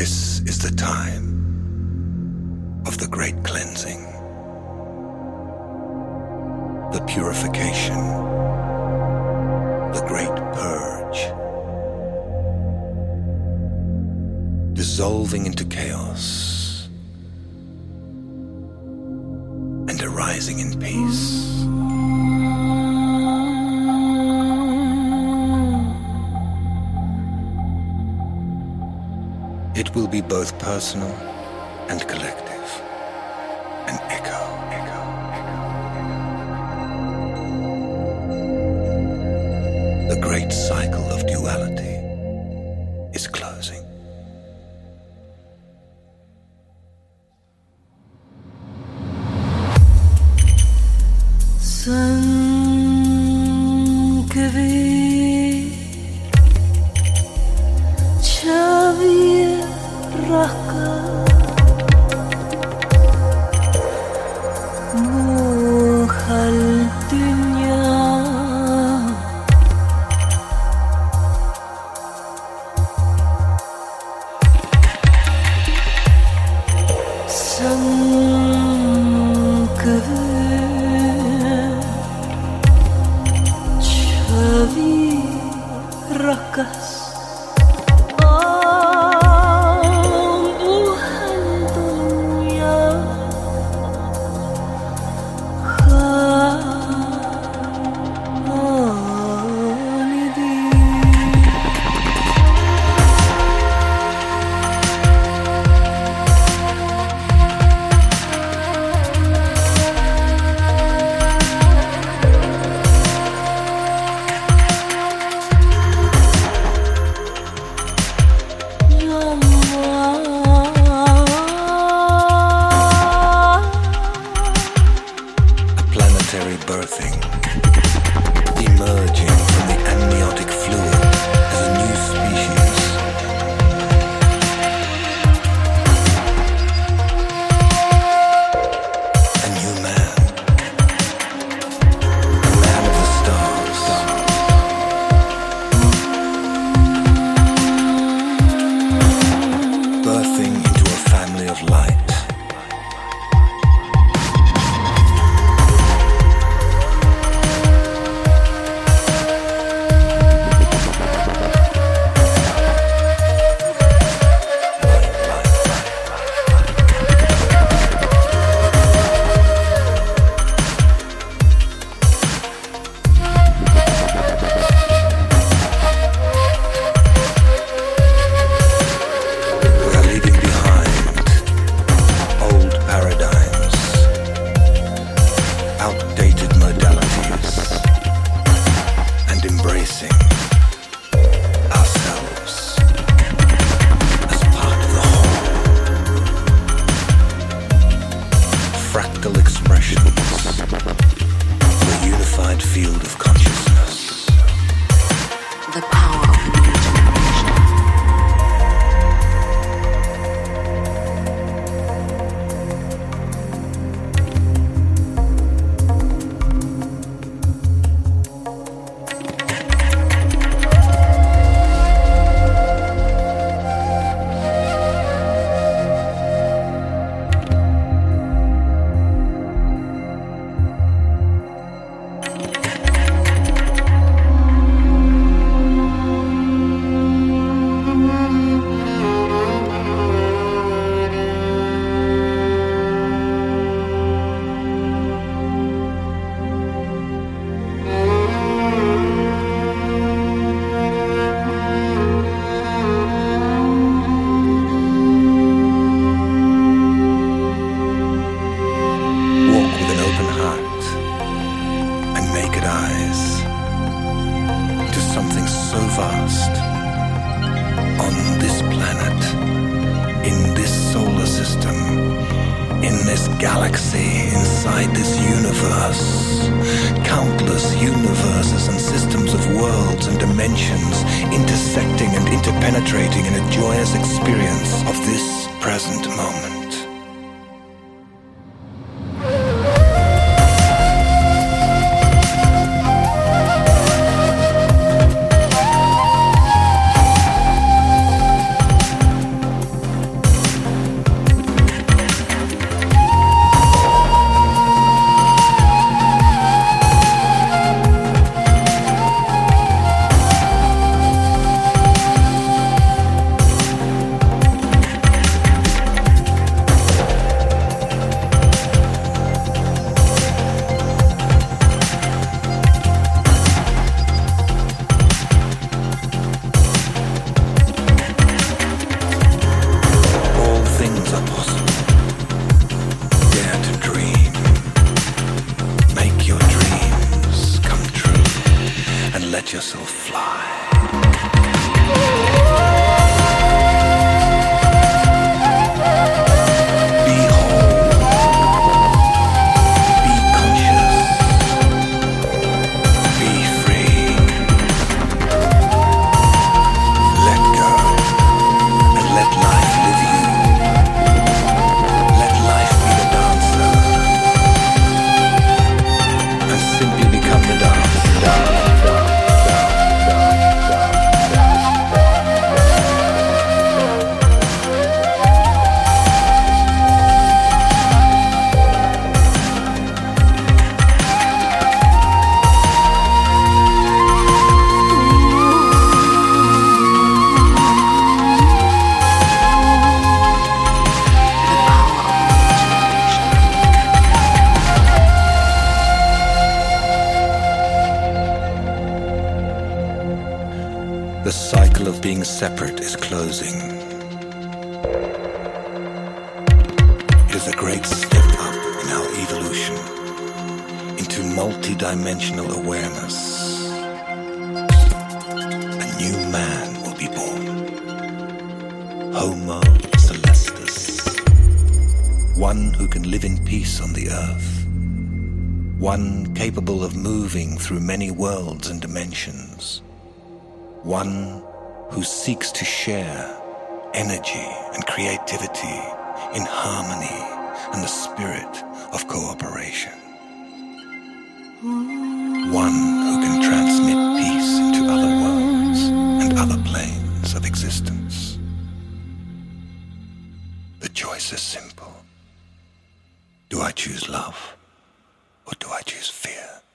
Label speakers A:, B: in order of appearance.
A: This is the time of the great cleansing, the purification, the great purge, dissolving into chaos and arising in peace. It will be both personal and collective, an echo. The great cycle of duality is closing. of being separate is closing. It is a great step up in our evolution into multi-dimensional awareness. A new man will be born. Homo Celestus. One who can live in peace on the earth. One capable of moving through many worlds and dimensions. One who seeks to share energy and creativity in harmony and the spirit of cooperation. One who can transmit peace into other worlds and other planes of existence. The choice is simple. Do I choose love or do I choose fear?